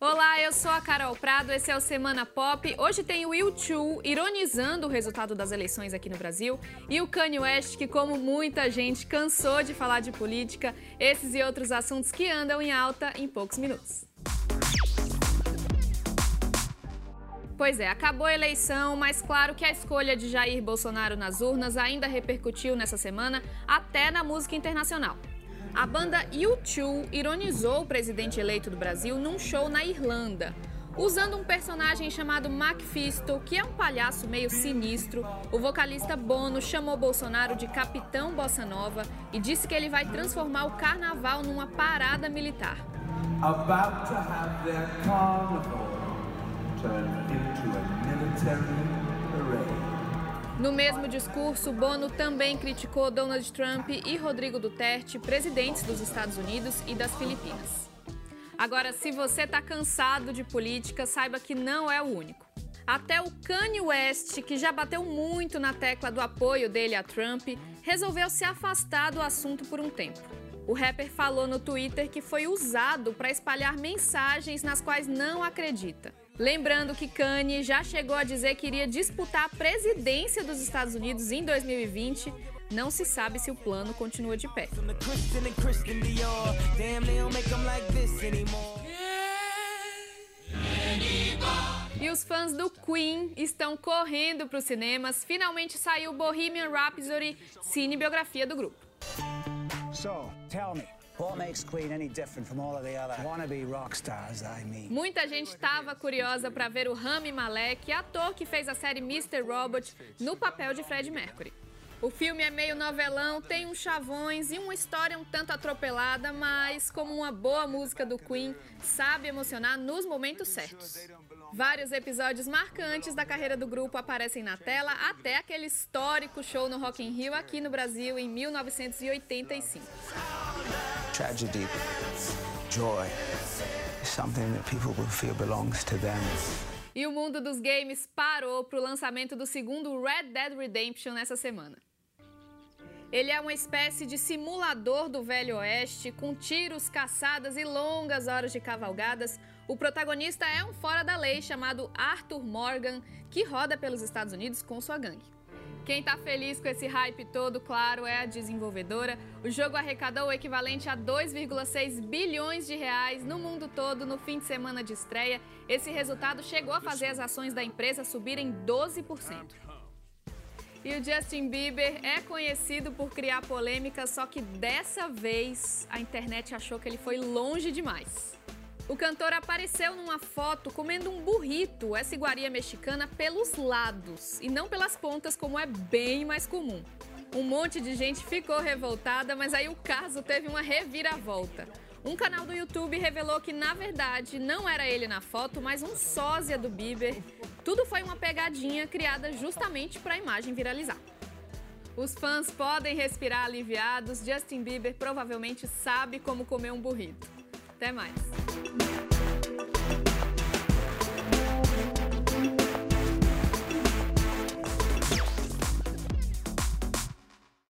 Olá, eu sou a Carol Prado, esse é o Semana Pop. Hoje tem o U2 ironizando o resultado das eleições aqui no Brasil e o Kanye West, que como muita gente cansou de falar de política, esses e outros assuntos que andam em alta em poucos minutos. Pois é, acabou a eleição, mas claro que a escolha de Jair Bolsonaro nas urnas ainda repercutiu nessa semana até na música internacional. A banda U2 ironizou o presidente eleito do Brasil num show na Irlanda. Usando um personagem chamado Macfisto, que é um palhaço meio sinistro, o vocalista Bono chamou Bolsonaro de Capitão Bossa Nova e disse que ele vai transformar o carnaval numa parada militar. About to have their carnival turned into a military parade. No mesmo discurso, Bono também criticou Donald Trump e Rodrigo Duterte, presidentes dos Estados Unidos e das Filipinas. Agora, se você tá cansado de política, saiba que não é o único. Até o Kanye West, que já bateu muito na tecla do apoio dele a Trump, resolveu se afastar do assunto por um tempo. O rapper falou no Twitter que foi usado para espalhar mensagens nas quais não acredita. Lembrando que Kanye já chegou a dizer que iria disputar a presidência dos Estados Unidos em 2020. Não se sabe se o plano continua de pé. E os fãs do Queen estão correndo para os cinemas. Finalmente saiu Bohemian Rhapsody, cinebiografia do grupo. So, tell me, what makes Queen any different from all of the other wannabe rock stars I meet? Muita gente estava curiosa para ver o Rami Malek, ator que fez a série Mr. Robot, no papel de Freddie Mercury. O filme é meio novelão, tem uns chavões e uma história um tanto atropelada, mas como uma boa música do Queen, sabe emocionar nos momentos certos. Vários episódios marcantes da carreira do grupo aparecem na tela, até aquele histórico show no Rock in Rio aqui no Brasil em 1985. Tragedy, joy, is something that people will feel belongs to them. E o mundo dos games parou para o lançamento do segundo Red Dead Redemption nessa semana. Ele é uma espécie de simulador do Velho Oeste, com tiros, caçadas e longas horas de cavalgadas. O protagonista é um fora da lei chamado Arthur Morgan, que roda pelos Estados Unidos com sua gangue. Quem tá feliz com esse hype todo, claro, é a desenvolvedora. O jogo arrecadou o equivalente a 2,6 bilhões de reais no mundo todo no fim de semana de estreia. Esse resultado chegou a fazer as ações da empresa subirem 12%. E o Justin Bieber é conhecido por criar polêmica, só que dessa vez a internet achou que ele foi longe demais. O cantor apareceu numa foto comendo um burrito, essa iguaria mexicana, pelos lados e não pelas pontas, como é bem mais comum. Um monte de gente ficou revoltada, mas aí o caso teve uma reviravolta. Um canal do YouTube revelou que, na verdade, não era ele na foto, mas um sósia do Bieber. Tudo foi uma pegadinha criada justamente para a imagem viralizar. Os fãs podem respirar aliviados, Justin Bieber provavelmente sabe como comer um burrito. Até mais!